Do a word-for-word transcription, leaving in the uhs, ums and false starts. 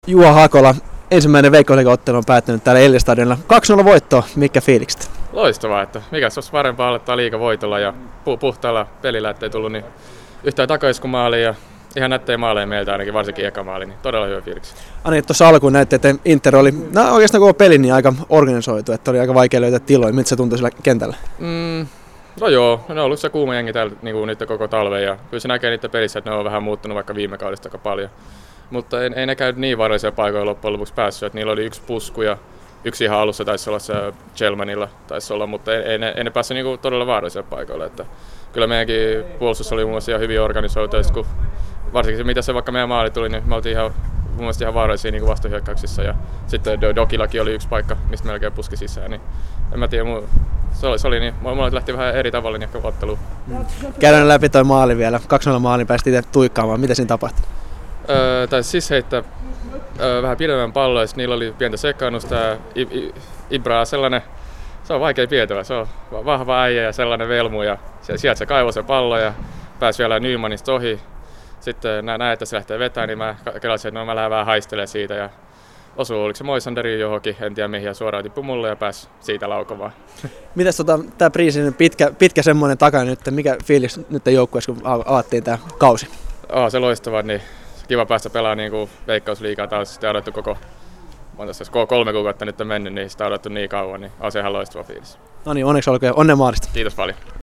Juha Hakola, ensimmäinen Veikkausliigan-ottelu on päättynyt täällä Elli-stadionilla. kaksi nolla voittoa, mitkä fiilikset? Loistavaa, että mikäs olisi parempaa aloittaa liiga voitolla ja pu- puhtaalla pelillä, ettei tullut niin yhtään takaiskumaaliin ja ihan nättejä maaleja meiltä ainakin, varsinkin eka maali, niin todella hyvä fiiliksi. Ani, tuossa alkuun näette, että Inter oli no, oikeastaan koko peli niin aika organisoitu, että oli aika vaikea löytää tiloja. Miltä se tuntui sillä kentällä? Mm, no joo, ne on ollut se kuuma jengi täällä niin kuin nyt koko talven ja kyllä se näkee niiden pelissä, että ne on vähän muuttunut vaikka viime kaudesta aika paljon. Mutta ei, ei ne käy niin vaarallisia paikoja loppujen lopuksi päässyt, että niillä oli yksi pusku ja yksi ihan alussa taisi olla se Gelmanilla taisi olla, mutta ei, ei, ne, ei ne päässyt niinku todella vaarallisille paikoille. Että kyllä meidänkin puolustus oli mun mielestä ihan hyvin organisoitu, kun varsinkin se, mitä se vaikka meidän maali tuli, niin me oltiin ihan, mun mielestä ihan vaarallisia niin vastahyökkäyksissä ja sitten Dokillakin oli yksi paikka, mistä melkein puski sisään, niin en mä tiedä, se oli, se oli niin, mulla lähti vähän eri tavalla niin ehkä otteluun. Käydään läpi toi maali vielä, kaksi nolla maalin päästi itse tuikkaamaan, mitä siinä tapahtui? Öö, taisi siis heittää öö, vähän pidemmän pallon, ja niillä oli pientä sekaannusta ja I- I- Ibra sellainen, se on vaikea pietävä, se on vahva äijä ja sellainen velmu ja sieltä se kaivoi se pallo ja pääsi vielä Nymanista ohi. Sitten näin, että se lähtee vetämään, niin mä kelasin, että no mä lähden vähän haistelemaan siitä ja osui, oliko se Moisanderin johonkin, en tiedä mihin, ja suoraan tippui mulle ja pääsi siitä laukomaan. Mitäs tota, tää Priisin pitkä, pitkä semmoinen takana nyt, mikä fiilis nyt joukkueessa, kun avattiin tää kausi? Oh, se loistava, niin kiva päästä pelaamaan niin Veikkausliigaa taas, sitä on odottu koko, kolme kuukautta nyt on mennyt, niin sitä on odottu niin kauan, niin on se ihan loistava fiilis. No niin, onneksi olkoon ja onnen maalista. Kiitos paljon.